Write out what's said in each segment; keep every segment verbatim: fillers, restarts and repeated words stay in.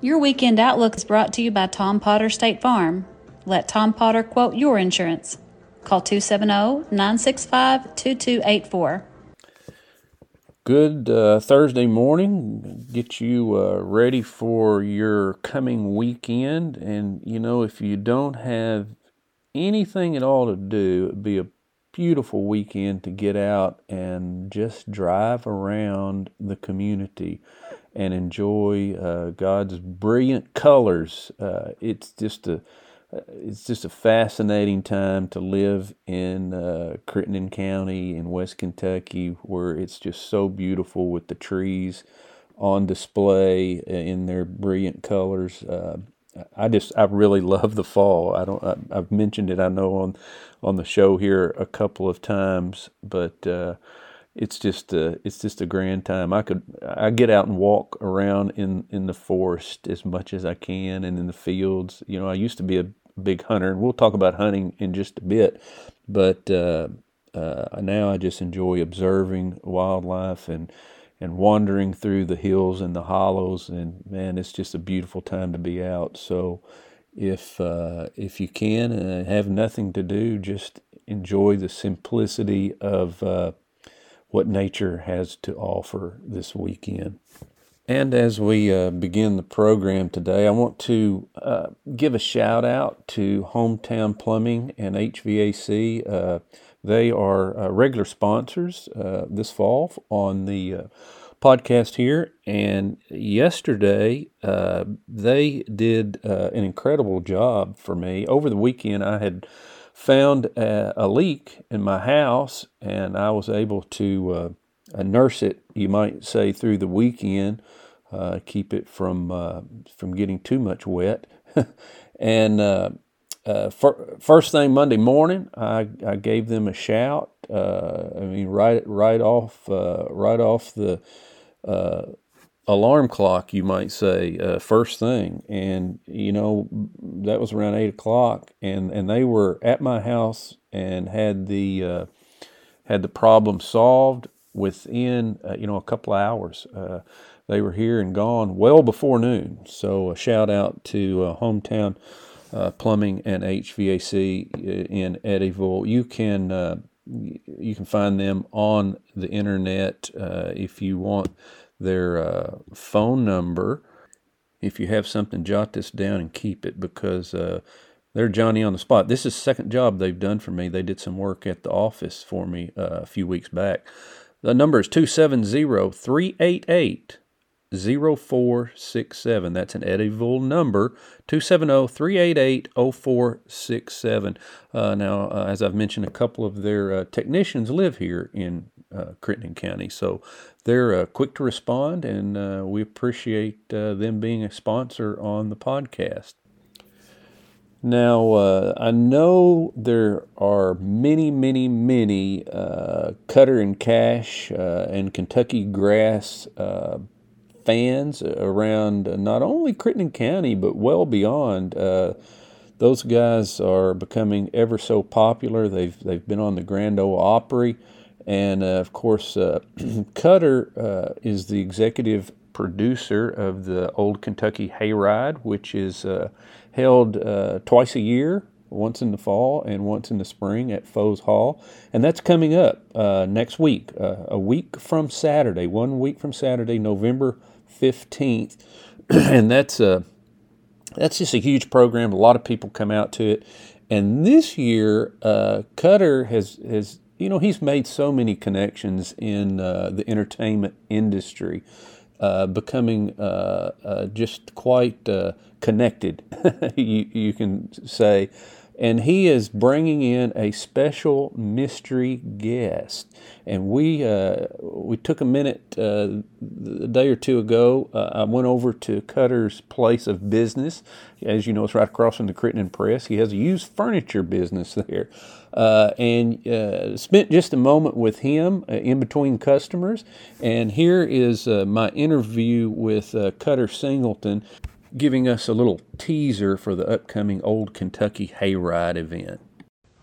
Your Weekend Outlook is brought to you by Tom Potter State Farm. Let Tom Potter quote your insurance. Call two seven zero, nine six five, two two eight four. Good uh, Thursday morning. Get you uh, ready for your coming weekend. And, you know, if you don't have anything at all to do, it'd be a beautiful weekend to get out and just drive around the community and enjoy uh, God's brilliant colors. Uh, it's just a it's just a fascinating time to live in uh, Crittenden County in West Kentucky, where it's just so beautiful with the trees on display in their brilliant colors. Uh, I just I really love the fall. I don't I, I've mentioned it, I know, on on the show here a couple of times, but uh, it's just a, it's just a grand time. I could I get out and walk around in, in the forest as much as I can, and in the fields. You know, I used to be a big hunter, and we'll talk about hunting in just a bit. But uh, uh, now I just enjoy observing wildlife and and wandering through the hills and the hollows. And man, it's just a beautiful time to be out. So if uh, if you can uh, have nothing to do, just enjoy the simplicity of uh, what nature has to offer this weekend. And as we uh, begin the program today, I want to uh, give a shout out to Hometown Plumbing and H V A C. Uh, they are uh, regular sponsors uh, this fall on the uh, podcast here. And yesterday, uh, they did uh, an incredible job for me. Over the weekend, I had found a, a leak in my house, and I was able to uh, uh, nurse it, you might say, through the weekend, uh, keep it from uh, from getting too much wet. and uh, uh, for, first thing Monday morning, I, I gave them a shout. Uh, I mean, right right off uh, right off the uh, alarm clock, you might say, uh, first thing. And, you know, that was around eight o'clock, and, and they were at my house and had the, uh, had the problem solved within, uh, you know, a couple of hours. Uh, they were here and gone well before noon. So a shout out to uh, Hometown uh, Plumbing and H V A C in Eddyville. You can, uh, you can find them on the internet uh, if you want their uh, phone number. If you have something, jot this down and keep it, because uh, they're Johnny on the spot. This is the second job they've done for me. They did some work at the office for me uh, a few weeks back. The number is two seven zero, three eight eight, zero four six seven. That's an Eddyville number, two seven zero, three eight eight, zero four six seven. Uh, now, uh, as I've mentioned, a couple of their uh, technicians live here in uh, Crittenden County, so they're uh, quick to respond, and uh, we appreciate uh, them being a sponsor on the podcast. Now, uh, I know there are many, many, many uh, Cutter and Cash uh, and Kentucky Grass uh, fans around not only Crittenden County, but well beyond. Uh, those guys are becoming ever so popular. They've they've been on the Grand Ole Opry, and uh, of course, uh, Cutter uh, is the executive producer of the Old Kentucky Hayride, which is uh, held uh, twice a year, once in the fall and once in the spring at Foes Hall. And that's coming up uh, next week, uh, a week from Saturday, one week from Saturday, November fifteenth. And that's, uh, that's just a huge program. A lot of people come out to it. And this year, uh, Cutter has, has, you know, he's made so many connections in uh, the entertainment industry. Uh, becoming uh, uh, just quite uh, connected, you, you can say. And he is bringing in a special mystery guest. And we uh, we took a minute uh, a day or two ago. Uh, I went over to Cutter's place of business. As you know, it's right across from the Crittenden Press. He has a used furniture business there. Uh, and uh, spent just a moment with him uh, in between customers. And here is uh, my interview with uh, Cutter Singleton, giving us a little teaser for the upcoming Old Kentucky Hayride event.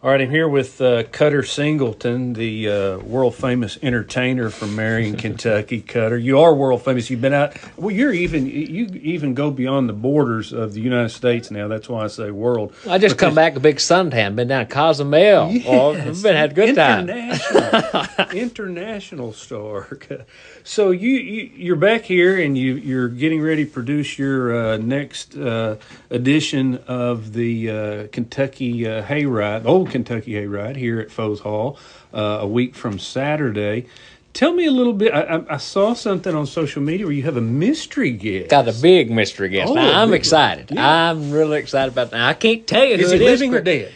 All right, I'm here with uh, Cutter Singleton, the uh, world-famous entertainer from Marion, Kentucky. Cutter, you are world famous. You've been out. Well, you're even you even go beyond the borders of the United States now. That's why I say world. I just because, come back a big suntan. Been down to Cozumel. Yes, oh, been had a good time. International, international star. So you, you you're back here and you you're getting ready to produce your uh, next uh, edition of the uh, Kentucky uh, Hayride, old Kentucky Hayride here at Foes Hall, uh, a week from Saturday. Tell me a little bit. I, I, I saw something on social media where you have a mystery guest. Got a big mystery guest. Oh, now, I'm big excited. Yeah. I'm really excited about that. Now, I can't tell you is who he it living is, or dead?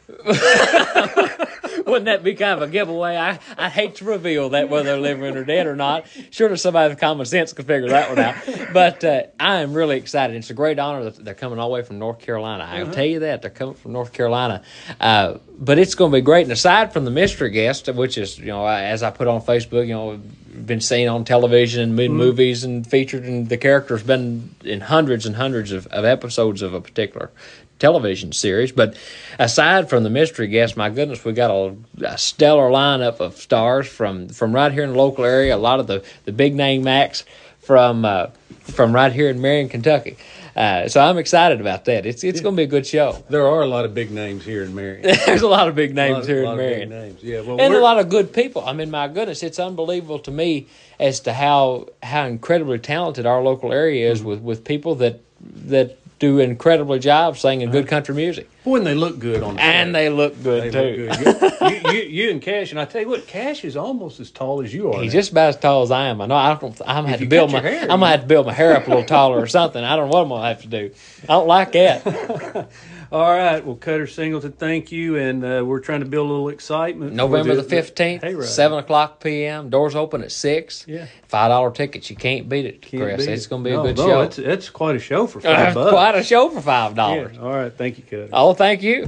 Wouldn't that be kind of a giveaway? I, I'd hate to reveal that, whether they're living or dead or not. Surely somebody with common sense could figure that one out. But uh, I am really excited. It's a great honor that they're coming all the way from North Carolina. I'll uh-huh. tell you that. They're coming from North Carolina. Uh, but it's going to be great. And aside from the mystery guest, which is, you know, as I put on Facebook, you know, been seen on television and in mm-hmm. movies and featured, and the character's been in hundreds and hundreds of, of episodes of a particular television series. But aside from the mystery guest, my goodness, we got a, a stellar lineup of stars from, from right here in the local area. A lot of the, the big name acts from uh, from right here in Marion, Kentucky. Uh, so I'm excited about that. It's it's yeah. going to be a good show. There are a lot of big names here in Marion. There's a lot of big names of, here in Marion. Names. Yeah, well, and a lot of good people. I mean, my goodness, it's unbelievable to me as to how how incredibly talented our local area is mm-hmm. with, with people that that do incredible jobs singing uh-huh. good country music. Boy, and they look good on the And stage. they look good, they too. Look good. you, you, you and Cash, and I tell you what, Cash is almost as tall as you are. He's now. just about as tall as I am. I know I don't. I'm gonna have to you build cut my. your hair, I'm gonna have to build my hair up a little taller or something. I don't know what I'm gonna have to do. I don't like that. All right. Well, Cutter Singleton, thank you, and uh, we're trying to build a little excitement. November the fifteenth, seven o'clock p.m. Doors open at six. Yeah. Five dollar tickets. You can't beat it, can't Chris. Beat it's it. going to be no, a good no, show. It's, it's quite a show for five bucks. Quite a show for five dollars. Yeah. All right. Thank you, Cutter. Oh, thank you.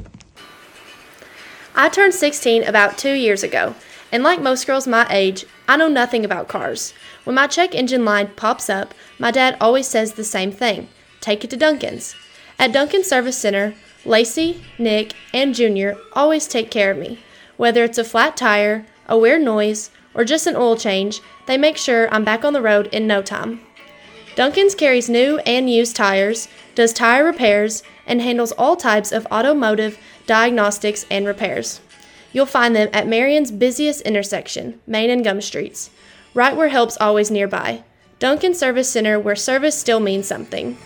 I turned sixteen about two years ago, and like most girls my age, I know nothing about cars. When my check engine light pops up, my dad always says the same thing: take it to Duncan's. At Duncan's Service Center, Lacey, Nick, and Junior always take care of me. Whether it's a flat tire, a weird noise, or just an oil change, they make sure I'm back on the road in no time. Duncan's carries new and used tires, does tire repairs, and handles all types of automotive diagnostics and repairs. You'll find them at Marion's busiest intersection, Main and Gum Streets, right where help's always nearby. Duncan Service Center, where service still means something.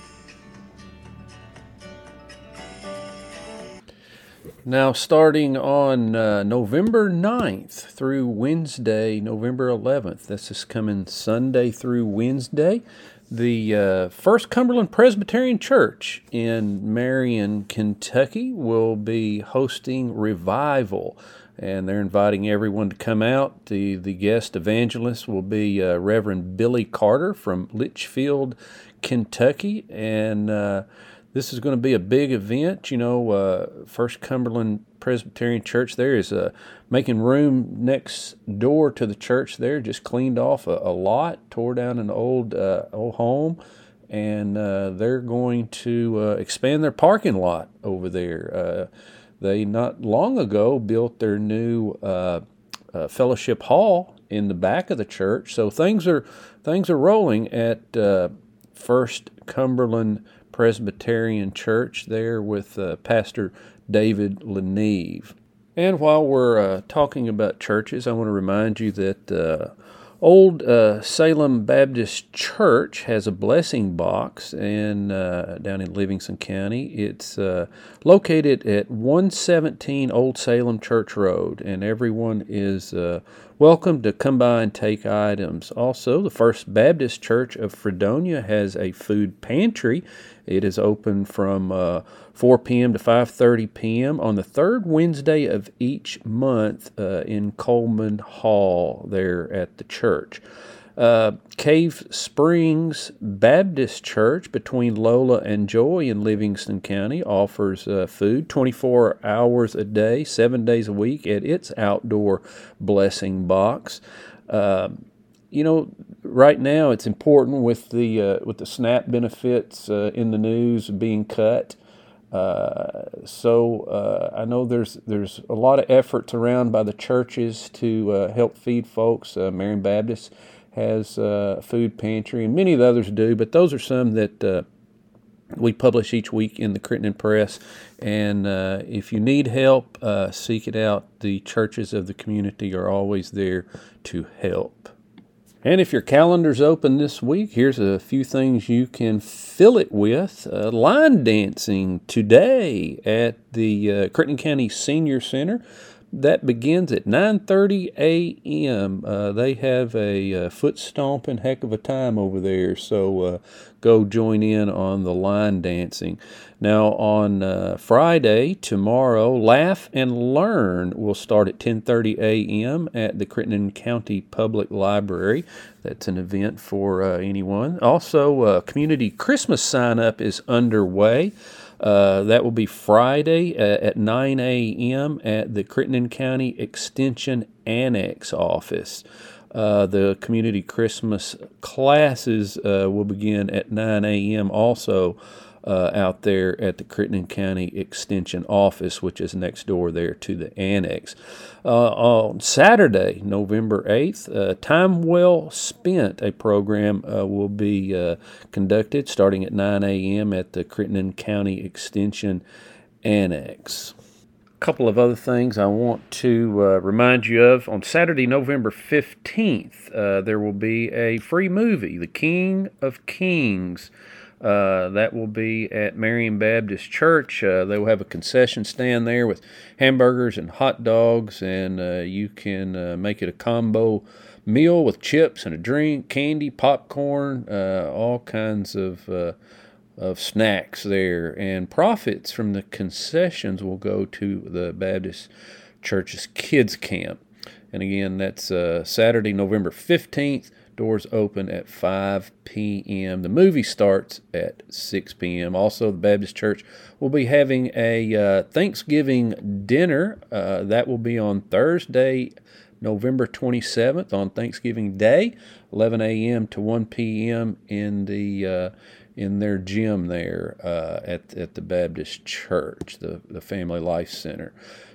Now, starting on uh, November ninth through Wednesday, November eleventh, this is coming Sunday through Wednesday, the uh, First Cumberland Presbyterian Church in Marion, Kentucky will be hosting Revival, and they're inviting everyone to come out. The, the guest evangelist will be uh, Reverend Billy Carter from Litchfield, Kentucky, and uh, this is going to be a big event. You know, uh, First Cumberland Presbyterian Church there is uh, making room next door to the church there. Just cleaned off a, a lot, tore down an old uh, old home, and uh, they're going to uh, expand their parking lot over there. Uh, they not long ago built their new uh, uh, fellowship hall in the back of the church. So things are things are rolling at uh, First Cumberland Presbyterian Church there with uh, Pastor David Leneve. And while we're uh, talking about churches, I want to remind you that uh, Old uh, Salem Baptist Church has a blessing box and uh, down in Livingston County. It's uh, located at one seventeen Old Salem Church Road, and everyone is uh, welcome to come by and take items. Also, the First Baptist Church of Fredonia has a food pantry. It is open from uh, four p.m. to five thirty p.m. on the third Wednesday of each month uh, in Coleman Hall there at the church. Uh, Cave Springs Baptist Church between Lola and Joy in Livingston County offers uh, food twenty-four hours a day, seven days a week at its outdoor blessing box. Uh, You know, right now it's important with the uh, with the SNAP benefits uh, in the news being cut. Uh, so uh, I know there's there's a lot of efforts around by the churches to uh, help feed folks. Uh, Marion Baptist has uh, a food pantry, and many of the others do, but those are some that uh, we publish each week in the Crittenden Press. And uh, if you need help, uh, seek it out. The churches of the community are always there to help. And if your calendar's open this week, here's a few things you can fill it with. Uh, line dancing today at the uh, Crittenden County Senior Center. That begins at nine thirty a.m. Uh, they have a, a foot stomping heck of a time over there, so uh, go join in on the line dancing. Now on uh, Friday, tomorrow, Laugh and Learn will start at ten thirty a.m. at the Crittenden County Public Library. That's an event for uh, anyone. Also, uh, community Christmas sign-up is underway. Uh, that will be Friday uh, at nine a.m. at the Crittenden County Extension Annex office. Uh, the community Christmas classes uh, will begin at nine a.m. also uh, out there at the Crittenden County Extension office, which is next door there to the annex. Uh, on Saturday, November eighth, uh, Time Well Spent, a program uh, will be uh, conducted starting at nine a.m. at the Crittenden County Extension Annex. A couple of other things I want to uh, remind you of. On Saturday, November fifteenth, uh, there will be a free movie, The King of Kings. Uh, that will be at Marion Baptist Church. Uh, they will have a concession stand there with hamburgers and hot dogs, and uh, you can uh, make it a combo meal with chips and a drink, candy, popcorn, uh, all kinds of uh, of snacks there. And profits from the concessions will go to the Baptist Church's Kids Camp. And again, that's uh, Saturday, November fifteenth. Doors open at five p.m. The movie starts at six p.m. Also, the Baptist Church will be having a uh, Thanksgiving dinner. Uh, that will be on Thursday, November twenty-seventh, on Thanksgiving Day, eleven a.m. to one p.m. in the uh, in their gym there uh, at at the Baptist Church, the the Family Life Center.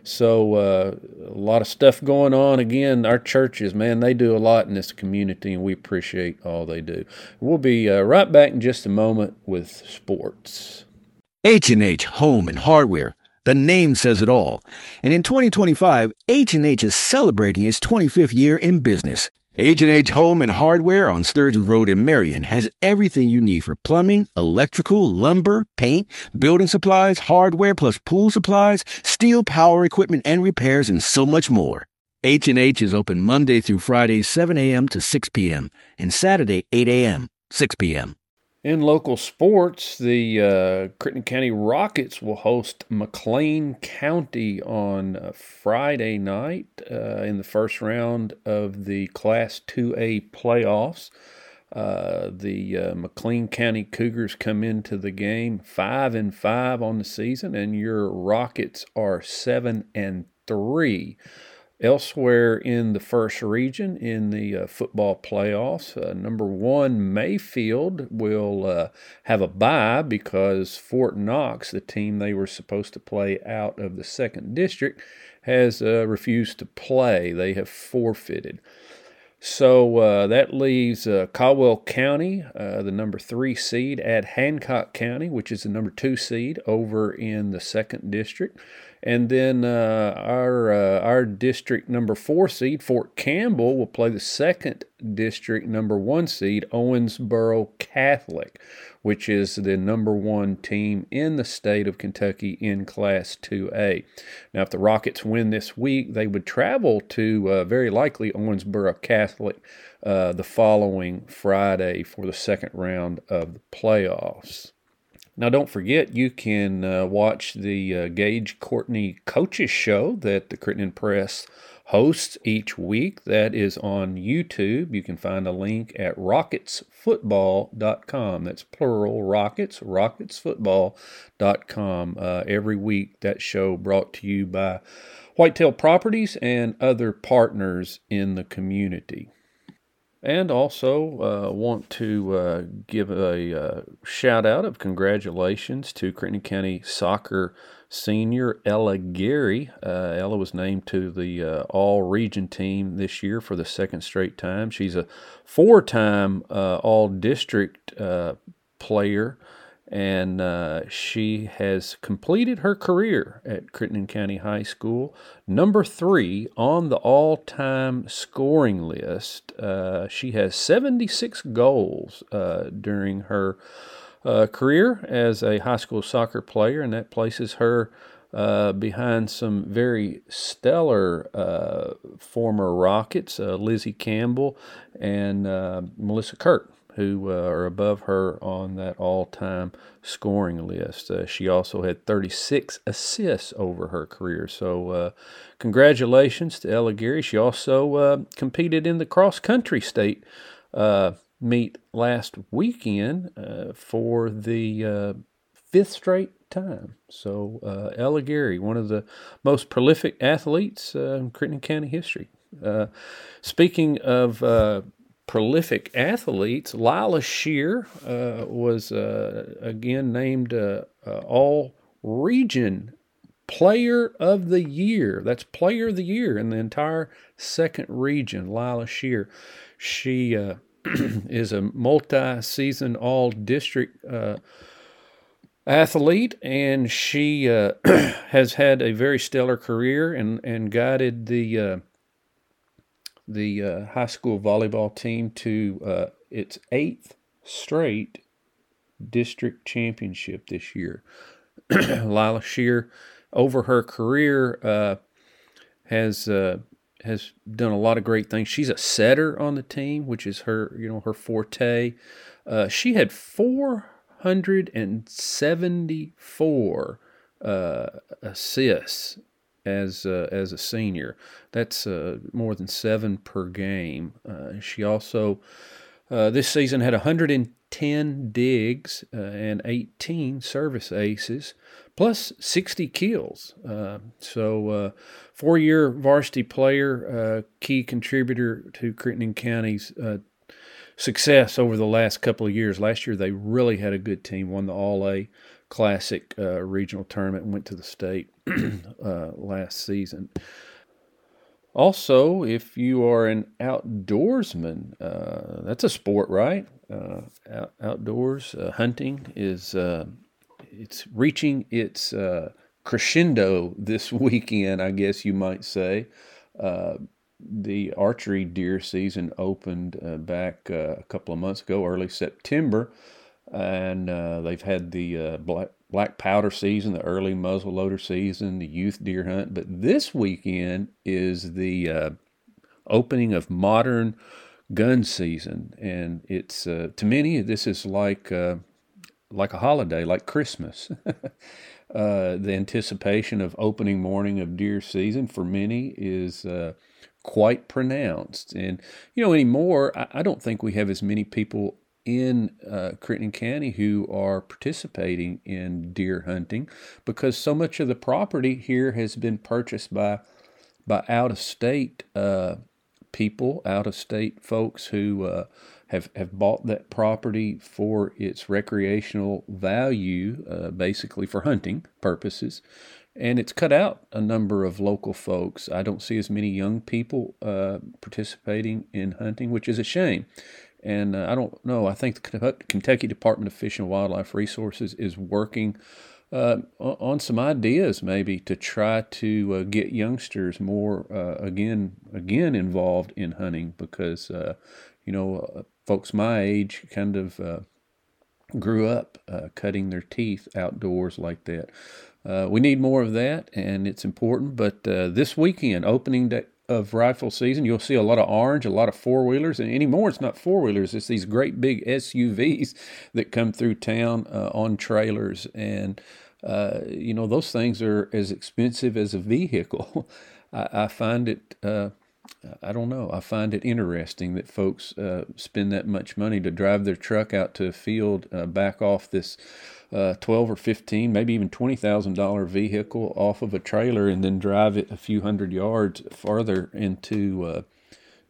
So uh, a lot of stuff going on. Again, our churches, man, they do a lot in this community, and we appreciate all they do. We'll be uh, right back in just a moment with sports. H and H Home and Hardware. The name says it all. And in twenty twenty-five, H and H is celebrating its twenty-fifth year in business. H and H Home and Hardware on Sturgeon Road in Marion has everything you need for plumbing, electrical, lumber, paint, building supplies, hardware plus pool supplies, steel power equipment and repairs, and so much more. H and H is open Monday through Friday, seven a.m. to six p.m. and Saturday, eight a.m., six p.m. In local sports, the uh, Crittenden County Rockets will host McLean County on uh, Friday night uh, in the first round of the Class two A playoffs. Uh, the uh, McLean County Cougars come into the game five and five on the season, and your Rockets are seven and three. Elsewhere in the first region in the uh, football playoffs, uh, number one Mayfield will uh, have a bye because Fort Knox, the team they were supposed to play out of the second district, has uh, refused to play. They have forfeited. So uh, that leaves uh, Caldwell County, uh, the number three seed, at Hancock County, which is the number two seed over in the second district. And then uh, our uh, our district number four seed, Fort Campbell, will play the second district number one seed, Owensboro Catholic, which is the number one team in the state of Kentucky in Class two A. Now, if the Rockets win this week, they would travel to, uh, very likely, Owensboro Catholic uh, the following Friday for the second round of the playoffs. Now, don't forget, you can uh, watch the uh, Gage Courtney Coaches Show that the Crittenden Press hosts each week. That is on YouTube. You can find a link at rockets football dot com. That's plural, Rockets, rockets football dot com. Uh, every week, that show brought to you by Whitetail Properties and other partners in the community. And also uh, want to uh, give a uh, shout out of congratulations to Crittenden County soccer senior Ella Gary. Uh, Ella was named to the uh, all-region team this year for the second straight time. She's a four-time uh, all-district uh, player, and uh, she has completed her career at Crittenden County High School, number three on the all-time scoring list. Uh, she has seventy-six goals uh, during her uh, career as a high school soccer player, and that places her uh, behind some very stellar uh, former Rockets, uh, Lizzie Campbell and uh, Melissa Kirk, who uh, are above her on that all-time scoring list. Uh, she also had thirty-six assists over her career. So uh, congratulations to Ella Gary. She also uh, competed in the cross-country state uh, meet last weekend uh, for the uh, fifth straight time. So uh, Ella Gary, one of the most prolific athletes uh, in Crittenden County history. Uh, speaking of uh, prolific athletes, Lila Shear uh, was uh, again named uh, uh, All-Region Player of the Year. That's Player of the Year in the entire second region, Lila Shear. She uh, is a multi-season all-district uh, athlete, and she uh, has had a very stellar career and, and guided the uh, the uh, high school volleyball team to uh, its eighth straight district championship this year. Lila Shear, over her career, uh, has uh, has done a lot of great things. She's a setter on the team, which is her you know her forte. Uh, she had four hundred seventy-four uh, assists as uh, as a senior. That's uh, more than seven per game. Uh, she also uh, this season had one hundred ten digs uh, and eighteen service aces, plus sixty kills. Uh, so uh, four-year varsity player, uh, key contributor to Crittenden County's uh, success over the last couple of years. Last year they really had a good team, won the All-A Classic uh, regional tournament and went to the state uh, last season. Also, if you are an outdoorsman, uh, that's a sport, right? Uh, out, outdoors uh, hunting is uh, it's reaching its uh, crescendo this weekend, I guess you might say. Uh, the archery deer season opened uh, back uh, a couple of months ago, early September. And uh, they've had the uh, black, black powder season, the early muzzleloader season, the youth deer hunt. But this weekend is the uh, opening of modern gun season. And it's, uh, to many, this is like uh, like a holiday, like Christmas. uh, the anticipation of opening morning of deer season for many is uh, quite pronounced. And, you know, anymore, I, I don't think we have as many people in uh, Crittenden County who are participating in deer hunting, because so much of the property here has been purchased by by out-of-state uh, people, out-of-state folks who uh, have, have bought that property for its recreational value, uh, basically for hunting purposes, and it's cut out a number of local folks. I don't see as many young people uh, participating in hunting, which is a shame. And uh, I don't know, I think the Kentucky Department of Fish and Wildlife Resources is working uh, on some ideas maybe to try to uh, get youngsters more, uh, again, again involved in hunting, because, uh, you know, uh, folks my age kind of uh, grew up uh, cutting their teeth outdoors like that. Uh, we need more of that, and it's important. But uh, this weekend, opening day of rifle season, you'll see a lot of orange, a lot of four-wheelers, and anymore it's not four-wheelers, it's these great big S U Vs that come through town uh, on trailers, and uh, you know, those things are as expensive as a vehicle. I, I find it, uh, I don't know, I find it interesting that folks uh, spend that much money to drive their truck out to a field, uh, back off this Uh, twelve or fifteen, maybe even twenty thousand dollar vehicle off of a trailer, and then drive it a few hundred yards farther into uh,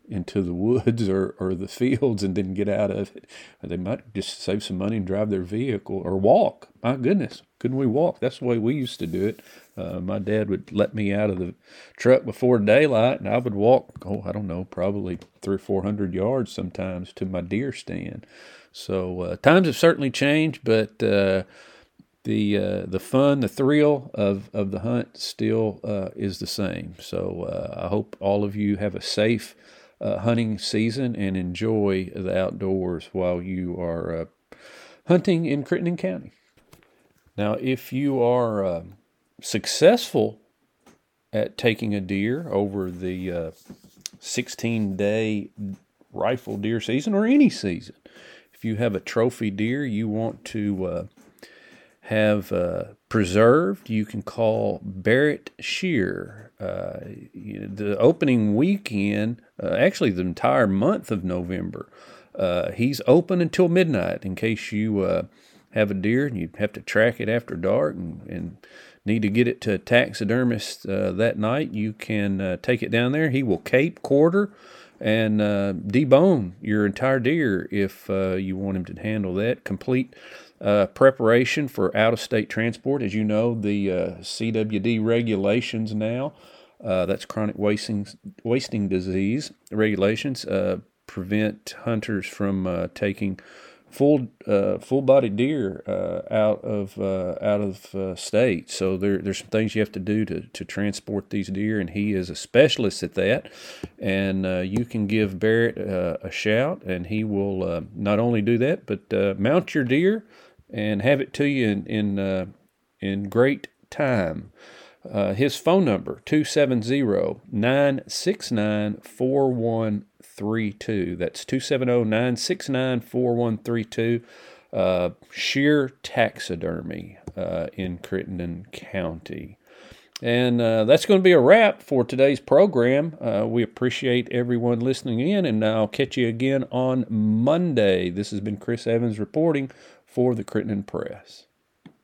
into the woods or, or the fields and then get out of it. They might just save some money and drive their vehicle or walk. My goodness, couldn't we walk? That's the way we used to do it. Uh, my dad would let me out of the truck before daylight, and I would walk, oh, I don't know, probably three or four hundred yards sometimes to my deer stand. So uh, times have certainly changed, but uh, the uh, the fun, the thrill of, of the hunt still uh, is the same. So uh, I hope all of you have a safe uh, hunting season and enjoy the outdoors while you are uh, hunting in Crittenden County. Now, if you are uh, successful at taking a deer over the uh, sixteen-day rifle deer season or any season, if you have a trophy deer you want to uh, have uh, preserved, you can call Barrett Shear. Uh, the opening weekend, uh, actually the entire month of November, uh, he's open until midnight in case you uh, have a deer and you have to track it after dark and, and need to get it to a taxidermist uh, that night. You can uh, take it down there. He will cape, quarter, and uh, debone your entire deer if uh, you want him to handle that. Complete uh, preparation for out-of-state transport. As you know, the uh, C W D regulations now, uh, that's chronic wasting, wasting disease regulations, uh, prevent hunters from uh, taking full uh, full-bodied deer uh, out of uh, out of uh, state. So there there's some things you have to do to to transport these deer, and he is a specialist at that. And uh, you can give Barrett uh, a shout, and he will uh, not only do that, but uh, mount your deer and have it to you in in, uh, in great time. Uh, his phone number, two seven zero, nine six nine, four one three two. That's two seven zero, nine six nine, four one three two. Uh, Shear Taxidermy uh, in Crittenden County. And uh, that's going to be a wrap for today's program. Uh, we appreciate everyone listening in, and I'll catch you again on Monday. This has been Chris Evans reporting for the Crittenden Press.